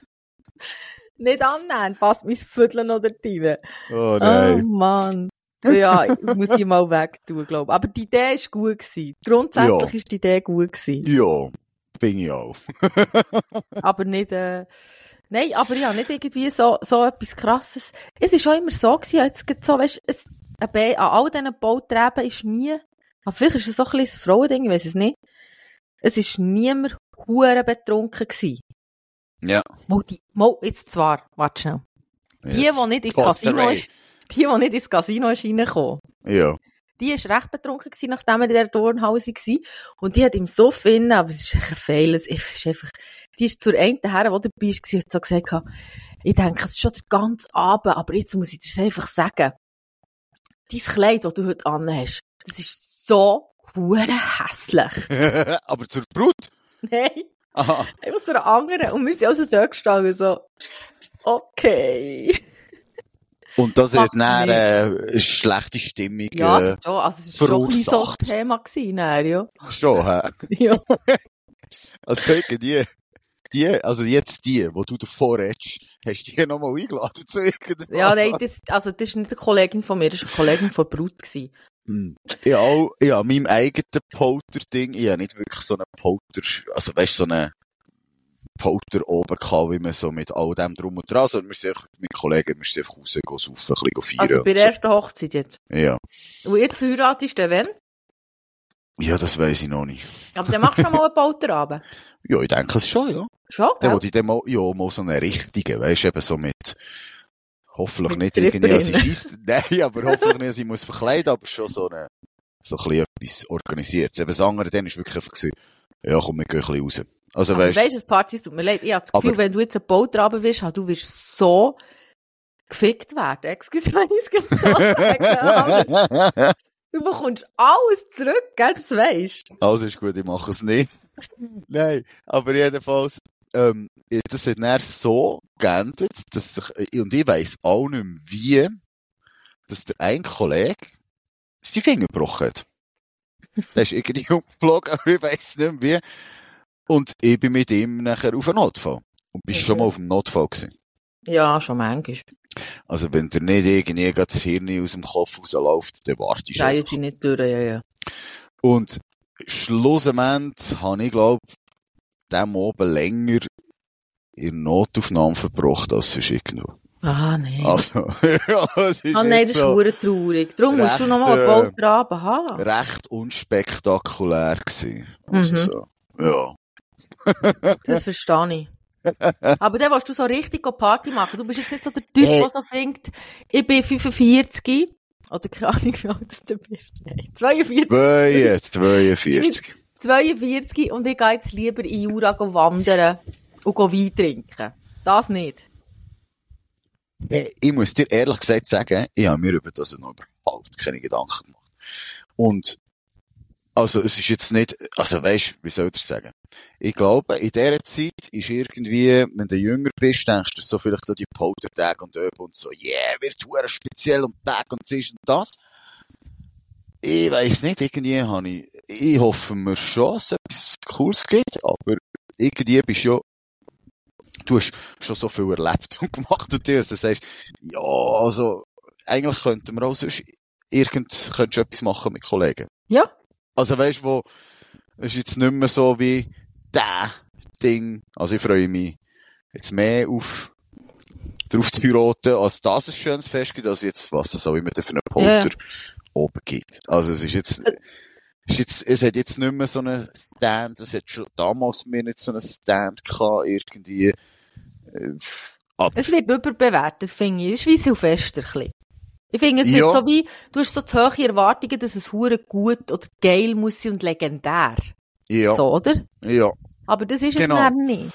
Nicht annehmen, passt mein Viertel noch da rein. Oh Oh nein. Mann. So, ja, ich muss die mal wegtun, glaube ich. Aber die Idee ist gut gewesen. Grundsätzlich Ja. ist die Idee gut gewesen. Ja, bin ich auch. Aber nicht, äh, nein, aber ja, nicht irgendwie so, so etwas Krasses. Es ist auch immer so gewesen, jetzt geht so, weißt, es, an all diesen Bauträben ist nie, aber vielleicht ist es so ein bisschen ein Frauending, ich weiss es nicht. Es ist niemand hure betrunken gewesen. Ja. Mal die, mal, jetzt zwar, warte schnell. Die, Jetzt. die nicht ins Totzerei. Casino ist, die, die nicht ins Casino ist reingekommen. Ja. Die ist recht betrunken gewesen, nachdem er in der Turnhalle war. Und die hat ihm so finden, aber es ist echt ein Fehl. Es ist einfach, die ist zur einen Herren, die dabei war, hat so gesagt, ich denke, es ist schon der ganze Abend, aber jetzt muss ich dir das einfach sagen. Dein Kleid, das du heute anhast, das ist so hure hässlich. Aber zur Brut? Nein. Aha. Einfach zu einer anderen. Und wir sind also da gestanden, so, okay. Und das Macht hat dann nicht. äh, eine schlechte Stimmung. Ja, es Äh, ist schon, also es ist schon ein bisschen so verursacht. ein Thema gewesen, dann, ja. schon, hä? Ja. Also, die, die, also jetzt die, wo du davor redest, hast du die nochmal eingeladen zu irgendwas? Ja, nein, das, also, das ist nicht eine Kollegin von mir, das war eine Kollegin von Brut gewesen. Hm. Ich auch, ich habe meinem eigenen Polter-Ding, ich habe nicht wirklich so einen Polter, also weißt du, so einen Polter oben gehabt, wie man so mit all dem drum und dran, sondern wir sind einfach mit Kollegen, wir sind einfach raus, gehen saufen, ein bisschen feiern. Also bei der und ersten Hochzeit jetzt. so. Ja. Und jetzt heiratest du wenn? Ja, das weiss ich noch nicht. Aber dann machst du schon mal einen Polterabend. Ja, ich denke es schon, ja. Schon, Dann gell? wollte ich dann mal, ja, mal so eine richtige, weisst du, eben so mit, hoffentlich Mit nicht irgendwie, als ich Stripperin. scheisse, nein, aber hoffentlich nicht, als ich muss verkleiden, aber schon so eine, so ein bisschen etwas organisiert. Eben das andere dann ist wirklich einfach gewesen, ja, komm, wir gehen ein bisschen raus. Also, Aber weisst weisst du, das Party, tut mir leid, ich habe das Gefühl, Aber- wenn du jetzt einen Polterabend wirst, du wirst so gefickt werden. Excuse, wenn ich es so sage. Du bekommst alles zurück, gell, das weisst. Also ist gut, ich mache es nicht. Nein, aber jedenfalls, ähm, das hat dann so geendet, dass sich, und ich weiss auch nicht mehr wie, dass der ein Kollege seinen Finger gebrochen hat. Der ist irgendwie umgeflogen, aber ich weiss nicht mehr wie. Und ich bin mit ihm nachher auf einen Notfall. Und bist Okay. schon mal auf dem Notfall gewesen. Ja, schon manchmal. Also wenn der nicht irgendwie gerade das Hirn aus dem Kopf rausläuft, dann wartest du Drehen einfach. sie nicht durch, ja, ja. Und schlussendlich habe ich, glaube ich, dem oben länger in der Notaufnahme verbracht als sonst irgendwo. Ah, nein. Also, ja, es ist Ah, nein, jetzt das ist so verdammt traurig. Darum musst du recht, noch mal einen äh, Polterabend haben. recht unspektakulär gewesen. Also Mhm. so, ja. Das verstehe ich. Aber dann willst du so richtig Party machen. Du bist jetzt nicht so der Typ, Hey. der so findet, ich bin fünfundvierzig. Oder keine Ahnung, wie alt du bist. Nein, zweiundvierzig. Zwei, zweiundvierzig. zweiundvierzig und ich gehe jetzt lieber in Jura go wandern. und gehen Wein trinken. Das nicht. Hey, ich muss dir ehrlich gesagt sagen, ich habe mir über das noch überhaupt keine Gedanken gemacht. Und, also, es ist jetzt nicht, also weisst, wie soll ich sagen? Ich glaube, in dieser Zeit ist irgendwie, wenn du jünger bist, denkst du so vielleicht an die Powder-Tage und Öben und so, yeah, wird hure speziell und Tag und das und das. Ich weiss nicht, irgendwie habe ich, ich hoffe mir schon, dass es etwas Cooles gibt, aber irgendwie bist du ja, du hast schon so viel erlebt und gemacht und dir, dass du sagst, ja, also, eigentlich könnten wir auch sonst irgend, könntest du etwas machen mit Kollegen. Ja. Also weisst du, wo, es ist jetzt nicht mehr so wie das Ding, also ich freue mich jetzt mehr auf, darauf zu heiraten, als dass es ein schönes Fest gibt, als jetzt, was es auch immer für einen Polter Ja. oben gibt. Also es ist jetzt, es ist jetzt, es hat jetzt nicht mehr so einen Stand, es hat schon damals mir nicht so einen Stand gehabt, irgendwie, äh, aber, Es wird überbewertet, finde ich. Es ist wie Silvester. ein bisschen. Ich finde, es Ja. wird so wie, du hast so die hohe Erwartungen, dass es hure gut oder geil muss sein und legendär. ja, So, oder? ja, Aber das ist Genau. es dann nicht.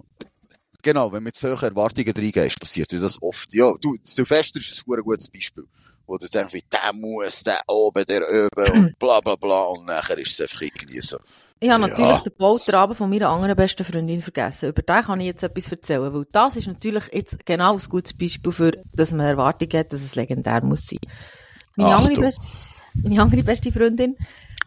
genau, wenn du mit solchen Erwartungen reingehst, passiert dir das oft. Ja, du, Silvester ist ein gutes Beispiel. Wo du denkst, wie der muss, der oben, der oben und bla bla bla und nachher ist es einfach irgendwie so. Ich habe Ja. natürlich den Polterabend von meiner anderen besten Freundin vergessen. Über den kann ich jetzt etwas erzählen, weil das ist natürlich jetzt genau ein gutes Beispiel für, dass man Erwartungen hat, dass es legendär muss sein. Meine, Achtung. andere, best- meine andere beste Freundin,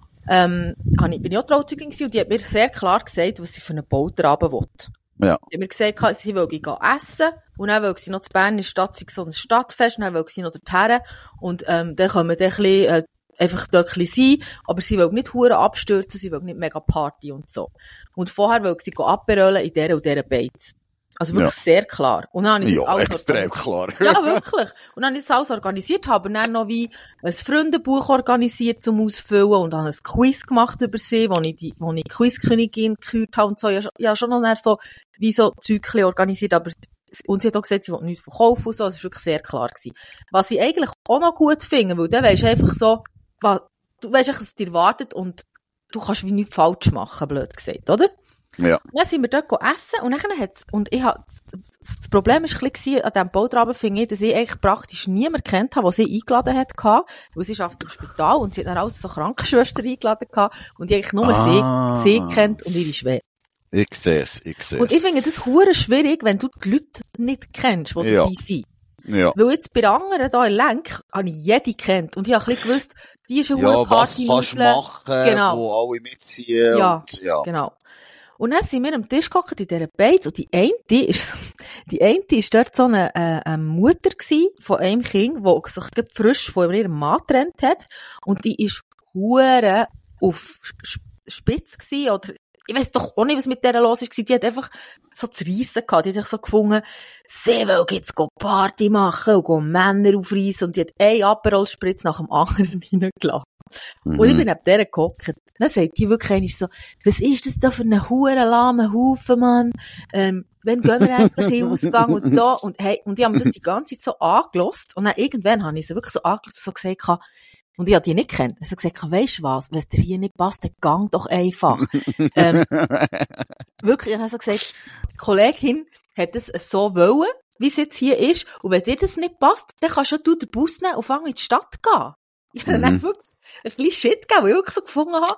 ähm, habe ich, bin ich auch Trauzeugin gewesen und die hat mir sehr klar gesagt, was sie für einen Polterabend will. Ja. Sie hat mir gesagt, sie will gehen essen und dann will sie noch zu Bern in der Stadt, sei so ein Stadtfest, und dann will sie noch dorthin und ähm, dann können wir dann ein bisschen, äh, einfach dort ein bisschen sein, aber sie will nicht hure abstürzen, sie will nicht mega Party und so. Und vorher will sie abberollen in dieser und dieser Beiz. Also wirklich Ja. sehr klar. Und dann habe ich das Ja, alles extrem klar. ja, wirklich. Und dann habe ich das alles organisiert, habe dann noch wie ein Freundebuch organisiert zum Ausfüllen und dann ein Quiz gemacht über sie, wo ich die, wo ich Quizkönigin gekürt habe und so. Ja, ja schon noch so, wie so Zyklen organisiert, aber, und sie hat auch gesagt, sie will nichts verkaufen und so, das war wirklich sehr klar gewesen. Was ich eigentlich auch noch gut finde, weil dann weisst du einfach so, was, du weisst einfach, was dir wartet und du kannst wie nichts falsch machen, blöd gesagt, oder? Ja. Und dann sind wir dort essen und dann hat's, und ich hab, das Problem war ein bisschen an diesem Polterabend, finde ich, dass ich eigentlich praktisch niemand kennt habe, der sie eingeladen hat, weil sie arbeitet im Spital und sie hat dann alles so Krankenschwester eingeladen gehabt und die eigentlich nur Ah. sie, sie kennt und ihre Schwester. Ich sehe es, ich sehe Und ich es. finde das hure schwierig, wenn du die Leute nicht kennst, die Ja. dabei sind. Ja. Weil jetzt bei anderen hier in Lenk habe ich jede kennt und ich habe ein bisschen gewusst, die ist eine Ja, hure was kannst du Party-Nudel. machen, Genau. wo alle mitziehen Ja. und, ja. Genau. Und dann sind wir am Tisch gehockt in dieser Beiz und die eine ist, die eine ist dort so eine, äh, eine Mutter gsi von einem Kind, die sich gerade frisch von ihrem Mann getrennt hat. Und die ist hure auf Sp- Spitz gsi oder, ich weiss doch auch nicht, was mit der los ist. Die hat einfach so zu reissen gehabt. Die hat sich so gefunden, sie will jetzt go Party machen und go Männer aufreissen und die hat einen Aperol-Spritz nach dem anderen reingelassen. Und ich bin neben der gehockt. Dann sagt die wirklich einmal so, was ist das da für ein hurenlahmer Haufen, Mann? Ähm, wann gehen wir endlich in den Ausgang und so? Und hey, und die haben das die ganze Zeit so angelost. Und dann irgendwann habe ich sie wirklich so angelost und so gesagt, und ich habe die nicht gekannt. Ich habe gesagt, weisst du was? Wenn es dir hier nicht passt, dann gang doch einfach. ähm, wirklich, ich habe so gesagt, die Kollegin hat es so wollen, wie es jetzt hier ist. Und wenn dir das nicht passt, dann kannst du den Bus nehmen und fangen in die Stadt gehen. Ich habe dann wirklich ein bisschen Shit gegeben, weil ich wirklich so gefunden habe,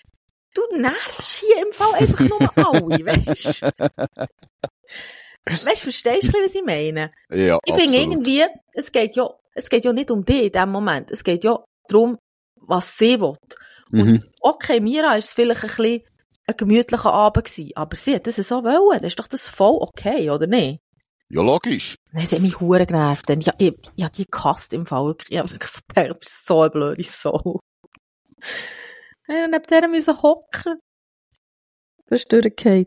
du nervst hier im Fall einfach nur alle, weisst du? Weisst du, verstehst du, was ich meine? Ja, Ich finde absolut. irgendwie, es geht ja, es geht ja nicht um dich in dem Moment. Es geht ja darum, was sie will. Und Mhm. okay, Mira ist es vielleicht ein bisschen ein gemütlicher Abend gewesen, aber sie hat das so wollen. Dann ist doch das voll okay, oder nicht? Ja, logisch. Nein, sie hat mich hure genervt, denn ich, ich, ich hab die gehasst im Fall. Ich hab wirklich so gedacht, du bist so eine blöde Sau. Ja, neben der müssen hocken. Das ist durchgefallen.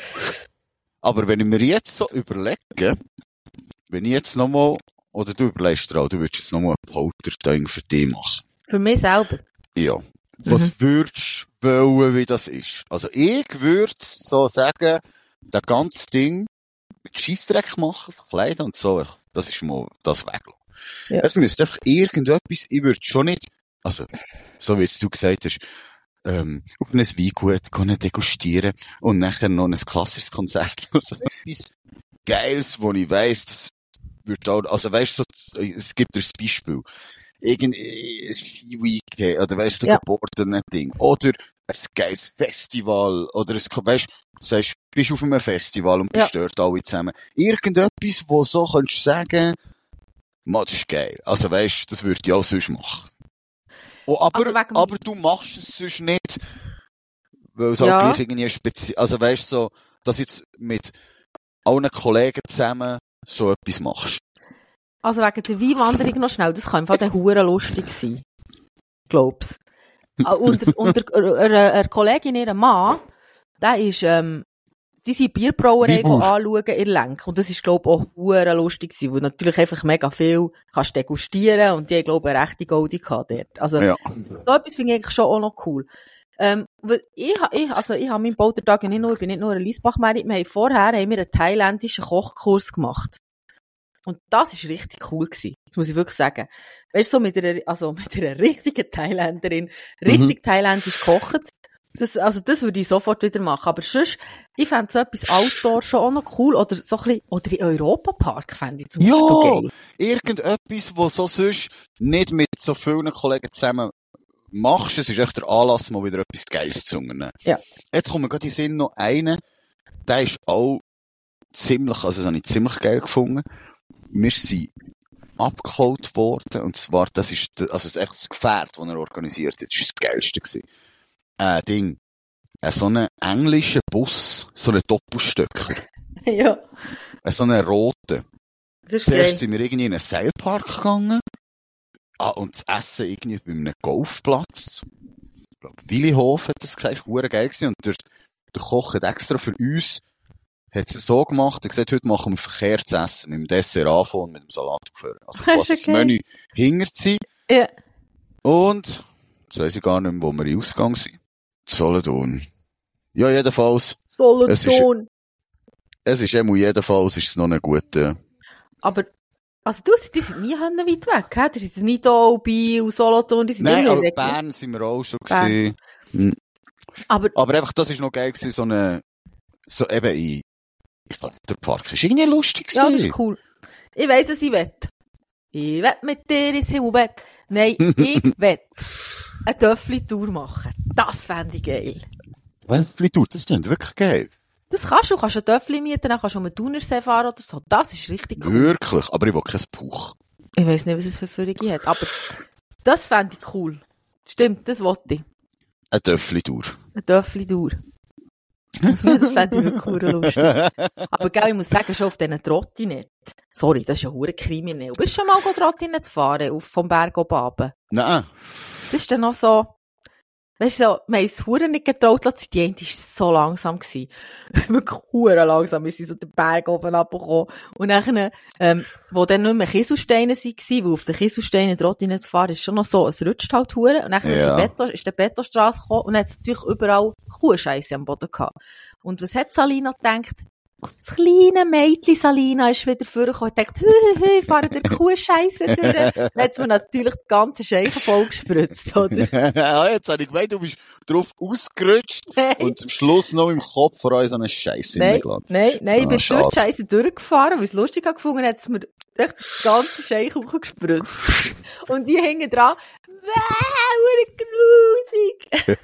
Aber wenn ich mir jetzt so überlege, wenn ich jetzt nochmal, oder du überlegst dir auch, du würdest jetzt nochmal ein Polter-Ding für dich machen. Für mich selber. Ja. Was Mhm. würdest du wollen, wie das ist? Also ich würde so sagen, das ganze Ding mit Scheissdreck machen, verkleiden und so, das ist mal das weglassen. Ja. Es müsste einfach irgendetwas, ich würde schon nicht, also, so wie jetzt du gesagt hast, ähm, auf ein Weingut gehen degustieren und nachher noch ein klassisches Konzert. Also etwas Geiles, wo ich weiss, das wird auch, also weißt du, so, es gibt dir ein Beispiel. Irgendwie ein Ski-Weekend, oder weißt du, Ja. ein Ding. Oder ein geiles Festival, oder ein, weißt du, sagst, bist auf einem Festival und bist Ja. dort alle zusammen. Irgendetwas, wo so könntest du sagen, man, das ist geil. Also weißt du, das würde ich auch sonst machen. Oh, aber, Also wegen- aber du machst es sonst nicht, weil es Ja. auch gleich irgendwie speziell, also weißt du, so, dass jetzt mit allen Kollegen zusammen so etwas machst. Also wegen der Weinwanderung noch schnell, das kann im Fall der Hure lustig sein. Glaub's. Ah, Unter, unter einer, einer Kollegin, ihrem Mann, der ist, ähm, die sind Bierbrauerei Weinbauer. anschauen in Lenk. Und das ist, glaub auch hure lustig gewesen, weil natürlich einfach mega viel kannst degustieren und die haben, glaub eine rechte Goldie gehabt dort. Also, Ja. so etwas finde ich eigentlich schon auch noch cool. Ähm, weil ich, ha- ich, also ich habe meinen Bautertag ja nicht nur, ich bin nicht nur ein Liesbach-Merit, wir haben vorher haben wir einen thailändischen Kochkurs gemacht. Und das ist richtig cool gewesen. Das muss ich wirklich sagen. Weißt du, so mit einer, also mit einer richtigen Thailänderin, richtig thailändisch kochen. Das, also das würde ich sofort wieder machen. Aber sonst, ich fände so etwas Outdoor schon auch noch cool. Oder so ein bisschen, oder in Europapark fände ich zum Ja, Beispiel geil. irgendetwas, wo so sonst nicht mit so vielen Kollegen zusammen machst. Es ist echt der Anlass, mal wieder etwas Geiles zu unternehmen. Ja. Jetzt kommt mir gerade in den Sinn noch einer, der ist auch ziemlich, also das habe ich ziemlich geil gefunden. Wir sind abgeholt worden, und zwar, das ist, also das ist echt das Gefährt, das er organisiert hat. Das war das Geilste gewesen. Äh, Ding. Äh, so einen englischen Bus, so einen Doppelstöcker. Ja, Äh, so einen roten. das ist Zuerst geil. sind wir irgendwie in einen Seilpark gegangen. Ah, und das Essen irgendwie bei einem Golfplatz. Ich glaube, Willihof hat das gesagt, das war verdammt geil gewesen. Und der, der Koch hat extra für uns, hat es so gemacht, er hat gesagt, heute machen wir verkehrtes Essen, mit dem Dessert anfangen und mit dem Salat aufhören. Also Das ist quasi das okay. Menü hinter sie. Ja. Und, jetzt weiss ich gar nicht mehr, wo wir in Ausgang sind. Solothurn. Ja, jedenfalls. Es ist- Solothurn. Es ist eben jedenfalls, ist es noch ein guter, Aber, also du, die sind nie weit weg, hä? Die sind nicht da, Biel, Solothurn, die sind nein, immer aber weg. Bern sind wir auch schon Bern. gewesen. Aber, Aber einfach, das ist noch geil gewesen, so eine, so eben in, ich sag, der Park ist irgendwie lustig ja, das gewesen. ist cool. Ich weiss, was ich will. Ich will mit dir ins Himmelbett. Nein, ich will eine Töffli-Tour machen. Das fände ich geil. Wölfli Tour, das klingt wirklich geil. Das kannst du. Du kannst eine Töffli mieten, dann kannst du um einen Thunersee fahren oder so. Das ist richtig cool. Wirklich, aber ich will kein Buch. Ich weiss nicht, was es für Führungen hat, aber das fände ich cool. Stimmt, das wollte ich. Eine Töffli Tour. Eine Töffli-Tour. Ja, das fände ich wirklich cool lustig. Aber gell, ich muss sagen, schon auf diesen Trottinett. Sorry, das ist ja hure kriminell. Bist du schon mal Trottinett fahren, auf, vom Berg oben runter? Nein. Das ist dann noch so, weißt du, so, wir haben es hure nicht getraut, lassen. Die eine war so langsam gewesen. Wirklich hure langsam. Wir sind so den Berg oben runtergekommen. Und dann, ähm, wo dann nicht mehr Kieselsteine waren, weil auf den Kieselsteinen Trottinett fahren, ist schon noch so, es rutscht halt hure. Und dann Ja. ist, Beton, ist der Betonstrasse gekommen und dann hat es natürlich überall Kuhscheisse am Boden gehabt. Und was hat Salina gedacht? Das kleine Mädchen Salina ist wieder vorgekommen und denkt, hü, hü, ich fahre durch die Kuhscheisse durch. Dann hat sie mir natürlich die ganze Scheiche vollgespritzt, oder? Ja, jetzt habe ich gemeint, du bist drauf ausgerutscht Nein. und am Schluss noch im Kopf vor uns so eine Scheiße Nein, hingelandet. nein, nein, ich Ah, bin schade. durch die Scheisse durchgefahren, weil ich es lustig habe gefunden, hat es mir echt die ganze Scheiche hochgespritzt. Und die hängen dran, wow, grusig.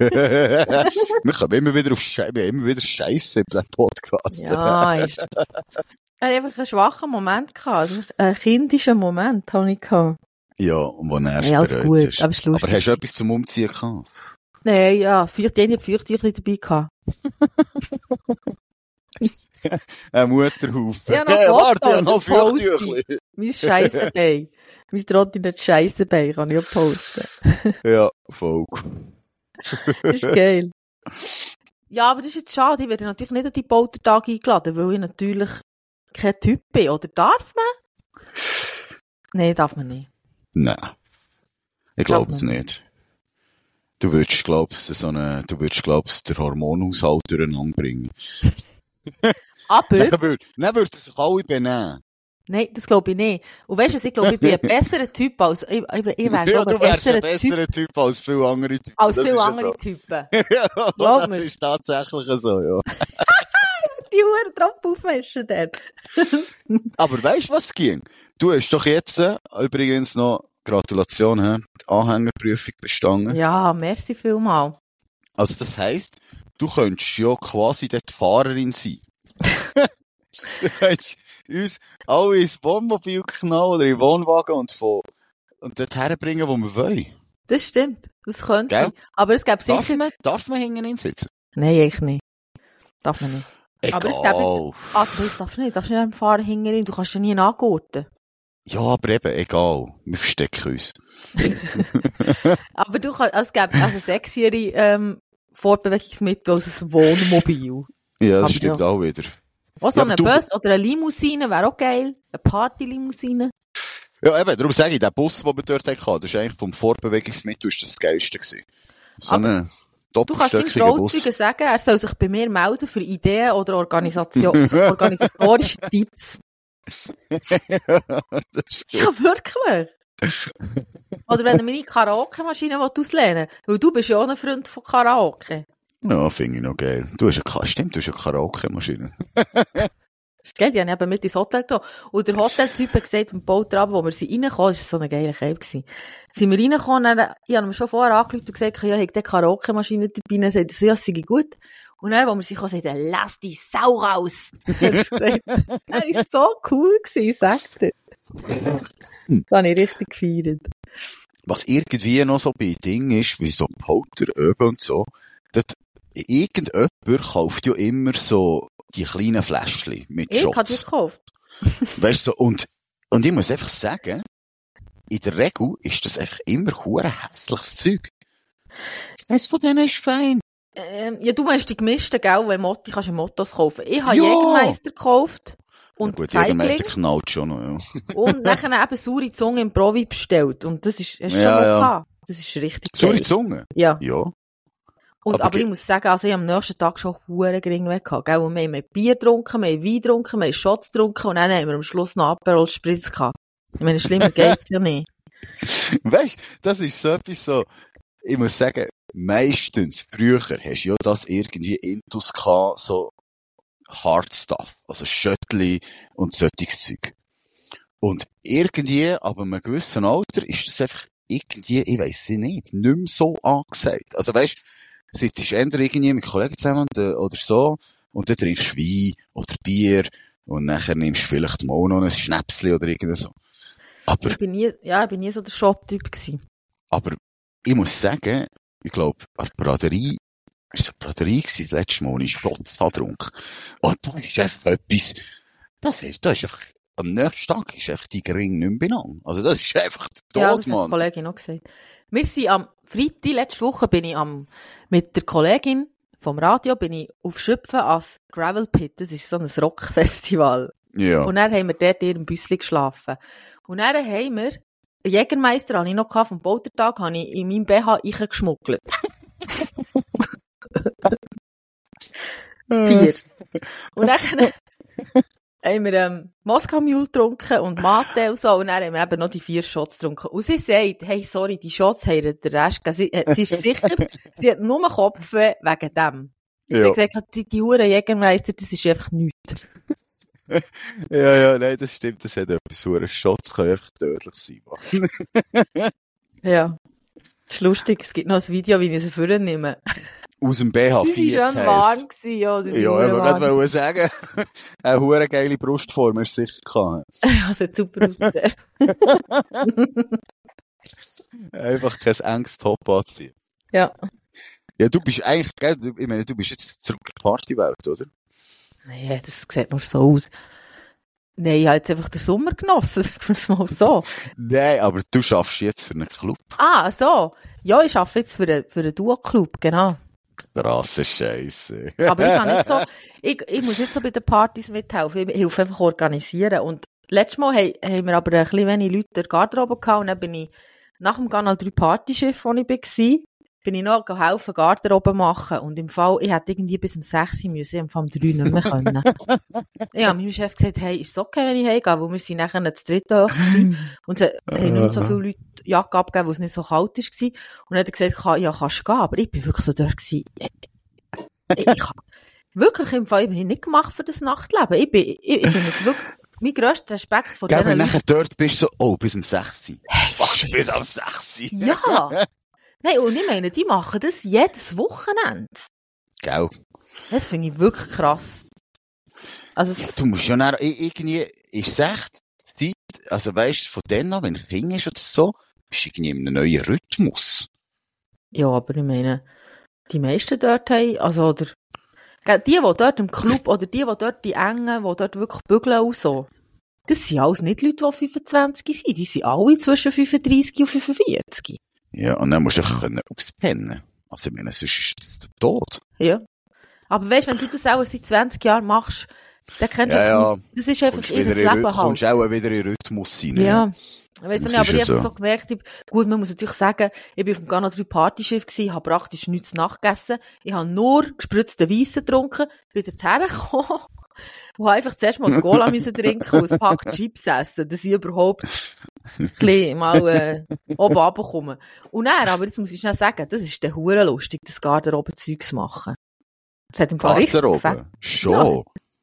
Wir kommen immer wieder auf Scheiße, wir haben immer wieder Scheiße bei diesem Podcast. Ja, ist. Ich hatte einfach einen schwachen Moment gehabt, also einen kindischen Moment hatte ich gehabt. Ja, und wo nervst Ja, alles bereut gut, ist. aber es ist lustig. Aber hast du etwas zum Umziehen gehabt? Nein, ja, Feucht, die hat Feuchttüchli dabei gehabt. Ein Mutterhaufen. Ja, noch Hey, Fotos, warte, ja, noch das poste ich. Feuchttüchli. Mein Scheissenbein. Mein Trottinett Scheissenbein kann ich auch posten. Ja, voll. Das ist geil. Ja, aber das ist jetzt schade. Ich werde natürlich nicht an die Bautertage eingeladen, weil ich natürlich kein Typ bin. Oder darf man? Nein, darf man nicht. Nein. Ich glaube es Glaub nicht. Du würdest, glaubst, so eine, du würdest, glaubst, den Hormonhaushalt durcheinander bringen. Aber, Dann würd- dann würden sich alle benehmen. Nein, das glaube ich nicht. Und weißt du, ich glaube, ich bin ein besserer Typ als, ich, ich, ich wäre, Ja, glaube du ein wärst ein besserer besserer Typ Typ als viele andere Typen. als Das viele ist ja andere so. Typen. Ja, Glaub das mir's. ist tatsächlich so, ja. Die Huren drauf aufmischen dort. Aber weißt du, was ging? Du hast doch jetzt, äh, übrigens noch, Gratulation, hä? Die Anhängerprüfung bestanden. Ja, merci vielmal. Also das heisst, du könntest ja quasi dort Fahrerin sein. Du könntest uns alle ins Wohnmobil knallen oder in den Wohnwagen und, von, und dort herbringen, wo wir wollen. Das stimmt. Das könnte Gell? ich. Aber es gäbe Darf sicher... man, darf man hinten sitzen? Nein, ich nicht. Darf man nicht. Egal. Aber es gäbe jetzt... Ah, das darfst du nicht. Darfst du nicht am Fahrer hinterher. Du kannst ja nie nachgurten. Ja, aber eben, egal. Wir verstecken uns. Aber du kannst... Also es gäbe also sechsjährige ähm, Fortbewegungsmittel als ein Wohnmobil. Ja, das Aber stimmt ja. auch wieder. Auch so Ja, eine aber du- Bus oder eine Limousine wäre auch geil. Eine Partylimousine. Ja, eben, darum sage ich, der Bus, den wir dort hatten, das ist eigentlich vom Fortbewegungsmittel ist das Geilste gewesen. So Aber ein Du kannst deinem doppelstöckiger Bus. Trauzeugen sagen, er soll sich bei mir melden für Ideen oder Organisation, organisatorische Tipps. Das ist gut. Ja, wirklich. Oder wenn er meine Karaoke-Maschine auslehnen will, weil du bist ja auch ein Freund von Karaoke. Ja, finde ich noch geil. Du hast eine, stimmt, du hast eine Karaoke-Maschine. Gell, die haben eben mit ins Hotel genommen. Und der Hoteltyp hat gesagt, im Bautrab, wo wir sind reingekommen, das war so ein geiler Cape gewesen. Sind wir reingekommen, dann, ich habe ihm schon vorher angerufen und gesagt, ja, ich habe die Karaoke-Maschine dabei, dann sagt er so, ja, das sei gut. Und dann, wo wir sind gekommen, sagt er, lass die Sau raus. Er war so cool gewesen, sagt er. Das habe ich richtig gefeiert. Was irgendwie noch so bei Dingen ist, wie so Polter üben und so, dort, irgendjemand kauft ja immer so die kleinen Fläschchen mit Ich habe die Shots. gekauft. Weißt du, so, und, und ich muss einfach sagen, in der Regel ist das einfach immer hure hässliches Zeug. Eins von denen ist fein. Ähm, ja, du meinst die gemischten, gell, wenn Motti, kannst du Mottos kaufen. Ich habe Ja. Jägermeister gekauft. Und Und gut, Feigling. Jägermeister knallt schon noch, ja. Und nachher eben saure Zunge im Provi bestellt. Und das ist, hast du Ja, schon mal ja. gehabt. Das ist richtig Saure geil. Zunge? Ja. Ja. Und, Aber aber, ge- ich muss sagen, also ich habe am nächsten Tag schon hure gering weg gehabt, gell. Und wir haben Bier getrunken, wir haben Wein getrunken, wir haben Shots getrunken und dann haben wir am Schluss noch Aperol Spritz gehabt. Ich meine, schlimmer geht's ja nicht. Weißt du, das ist so etwas so, ich muss sagen, meistens, früher, hast du ja das irgendwie intus gehabt, so Hard Stuff, also Schöttli und solches Zeug. Und irgendwie, ab einem gewissen Alter, ist das einfach irgendwie, ich weiss es nicht, nicht mehr so angesagt. Also weisst, sitzt du eher irgendwie mit Kollegen zusammen äh, oder so, und dann trinkst du Wein oder Bier, und nachher nimmst du vielleicht mal noch ein Schnäpsli oder irgend so. Aber, Ich bin nie, ja, ich bin nie so der Shot-Typ gewesen. aber, ich muss sagen, ich glaube, an der Braderie, ist eine Braderie gewesen, das letzte Mal, als ich Schotz habe getrunken. Und das ist einfach etwas, das ist, das ist einfach, am nächsten Tag ist einfach die Gering nicht mehr benannt. Also das ist einfach der Ja, Tod, das hat die Mann. Kollegin auch gesagt. Wir sind am Freitag, letzte Woche bin ich am, mit der Kollegin vom Radio, bin ich auf Schöpfen als Gravel Pit. Das ist so ein Rockfestival. Ja. Und dann haben wir dort in ihrem Büsschen geschlafen. Und dann haben wir, einen Jägermeister hatte ich noch gehabt, vom Poltertag, habe ich in meinem B H reingeschmuggelt. Vier. Und dann haben wir ähm, Moskau Mule getrunken und Mate und so. Und dann haben wir eben noch die vier Shots getrunken. Und sie sagt, hey, sorry, die Shots haben ihr den Rest gegeben. Sie, äh, sie ist sicher, sie hat nur Kopfweh wegen dem. Sie Ja. hat gesagt, die, die Huren Jägermeister, das ist einfach nichts. Ja, ja, nein, das stimmt, das hat etwas. So ein Schatz kann einfach tödlich sein, Mann. Ja. Das ist lustig, es gibt noch ein Video, wie ich sie vornehme. Aus dem B H Sie vier waren schon Teils. warm gewesen, ja. Sie Ja, sind ich verdammt wollte warm. gerade sagen, eine hure geile Brustform hast du sicher gehabt. Ja, es hat super ausgesehen. Einfach kein enges Top anziehen. Ja. Ja, du bist eigentlich, gell, du- ich meine, du bist jetzt zurück in die Partywelt, oder? Nee, das sieht nur so aus. Nein, ich habe jetzt einfach den Sommer genossen, sagen wir es mal so. Nein, aber du schaffst jetzt für einen Club. Ah, so. Ja, ich arbeite jetzt für einen, für einen Duo-Club, genau. Krasse Scheisse. Aber ich kann nicht so, ich, ich muss nicht so bei den Partys mithelfen. Ich helfe einfach organisieren. Und letztes Mal haben, haben wir aber ein bisschen wenig Leute in der Garderobe gehabt und dann bin ich nach dem Kanal drei Partyschiff, wo ich war. bin ich noch helfen, Garderobe machen. Und im Fall, ich hätte irgendwie bis um sechs müssen, ich am Fall um drei nicht mehr können. Ich habe meinem Chef gesagt, hey, ist es okay, wenn ich heimgehe? Weil wir sind nachher das dritte hoch gewesen. Und es haben nicht so viele Leute Jacke abgegeben, weil es nicht so kalt war. Und dann hat er gesagt, ja, kannst du gehen. Aber ich bin wirklich so dort gewesen. Ich, ich, ich habe wirklich im Fall, ich bin nicht gemacht für das Nachtleben. Ich bin, ich, ich finde es wirklich, mein grösster Respekt vor diesen Leuten. Wenn du nachher Leuten. dort bist, so, oh, bis um sechs. Hey, was, bis um sechs? Ja. Nein, und ich meine, die machen das jedes Wochenende. Gell. Das finde ich wirklich krass. Also, ja, du musst ja dann, irgendwie, ist es echt Zeit, also weisst, von dann an, wenn es Kind ist oder so, bist du irgendwie in einem neuen Rhythmus. Ja, aber ich meine, die meisten dort haben, also, oder, die, die dort im Club, oder die, die dort die Engen, die dort wirklich bügeln und so, das sind alles nicht Leute, die fünfundzwanzig sind, die sind alle zwischen fünfunddreissig und fünfundvierzig. Ja, und dann musst du können auspennen. Also, ich meine, sonst ist das der Tod. Ja. Aber weißt, wenn du das auch seit zwanzig Jahren machst, dann kennst du, ja, ja. das ist einfach ihr Leben halt. Du kommst auch wieder in Rhythmus rein. Ja. Ich weiss nicht, aber ich habe so. so gemerkt, ich, gut, man muss natürlich sagen, ich bin auf dem Ghana drei Partyschiff gewesen, habe praktisch nichts zu Nacht gegessen. Ich habe nur gespritzten Weissen getrunken, bin dorthin gekommen, und habe einfach zuerst mal ein Cola müssen trinken und ein Pack Chips essen, dass ich überhaupt gleich mal äh, oben runterkomme. Und dann, aber jetzt muss ich schnell sagen, das ist der Hure lustig, das Garderobe-Zeug zu machen. Das hat im Fall richtig gefällt. Schon? Ja,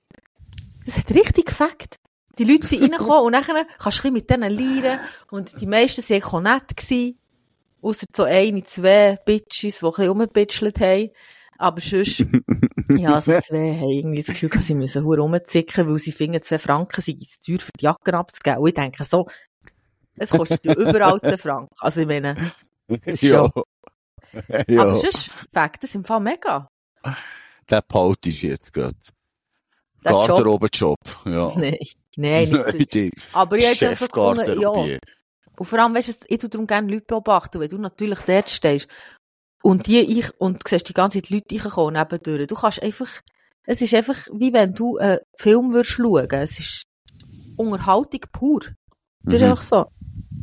das hat richtig gefällt. Die Leute sind reingekommen und nachher kannst du ein bisschen mit denen lernen und die meisten waren auch nett gewesen. Ausser so eine, zwei Bitches, die ein bisschen rumbitschelt haben. Aber sonst, ja, also zwei haben irgendwie das Gefühl, dass sie müssen hure rumzicken, weil sie finden, zwei Franken sind zu teuer für die Jacken abzugeben. Und ich denke so, es kostet ja überall zwei Franken. Also ich meine, das ist ja. schon. Ja. Aber sonst fängt das im Fall mega. Der Paut ist jetzt gerade. Garderobe-Job, ja. Nein, nein, nicht. Nein, aber ich hätte einfach gefunden, ja. Garderobier. Und vor allem, weißt du, ich tue darum gerne Leute beobachten, wenn du natürlich dort stehst und die ich, und du siehst die ganze Zeit Leute reinkommen nebendurch. Du kannst einfach, es ist einfach, wie wenn du einen Film würdest schauen. Es ist Unterhaltung pur. Das ist Mhm. einfach so.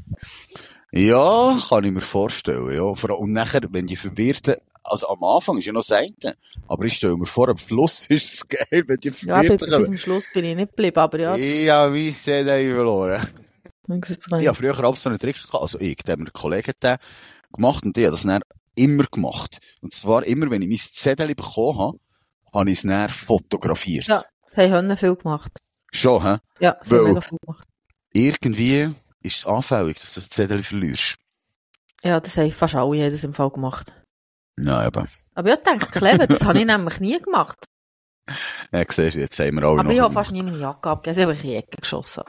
Ja, kann ich mir vorstellen, ja. Vor allem- Und nachher, wenn die Verwirrten, also am Anfang ist ja noch das eine, aber ich stelle mir vor, am Schluss ist es geil, wenn die Ja, bis, Verwirrten bis kommen. zum Schluss bin ich nicht geblieben, aber ja. Ich habe mein Zettel verloren. Das, Ich habe früher absolut einen Trick gehabt, also ich, der hat mir ein Kollege den gemacht und ich habe das dann immer gemacht. Und zwar immer, wenn ich mein Zettel bekommen habe, habe ich es dann fotografiert. ja, das haben Hönne viel gemacht. Schon, hä? Ja, das Weil- haben mega viel gemacht. Irgendwie ist es anfällig, dass du das Zettel verlierst. Ja, das haben fast alle jedes im Fall gemacht. Ja, eben. Aber ich denke, clever, das habe ich nämlich nie gemacht. Ja, siehst du, jetzt haben wir alle Aber noch... ich habe fast nie meine Jacke abgegeben, ich habe in die Ecke geschossen.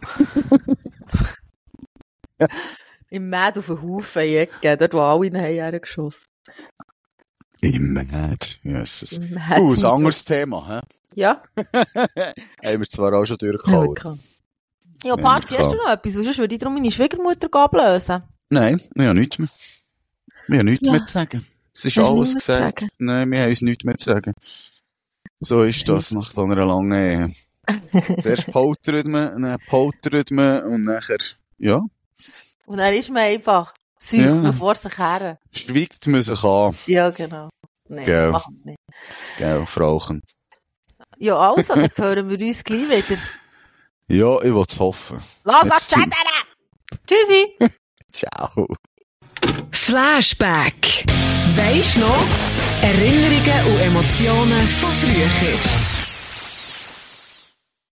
Im Mäd auf den Haufen in die Ecke, dort wo alle nachher geschossen. Im Mad. Jesus. Im Mäd. Uh, ein anderes Thema, hä? Ja, Haben wir zwar auch schon ja, durchgehauen. bekannt. Ja, Party, hast du noch etwas? Sonst würde ich darum meine Schwiegermutter ablösen. Nein, wir haben nichts mehr. Wir haben nichts Ja. mehr zu sagen. Es ist Hast du alles nichts mehr zu gesagt. sagen? Nein, wir haben uns nichts mehr zu sagen. So ist das nach so einer langen Ehe. Zuerst poltert man, dann poltert man und nachher, ja, Und dann ist man einfach, säuft Ja. man vor sich her. schweigt man sich an, Ja, genau. Nein, Gell. machen wir nicht. gell, Frauchen. Ja, also, dann hören wir uns gleich wieder. Ja, ich will es hoffen. Los, Jetzt was sind- Tschüssi! Ciao. Flashback. Weisst noch? Erinnerungen und Emotionen von früher.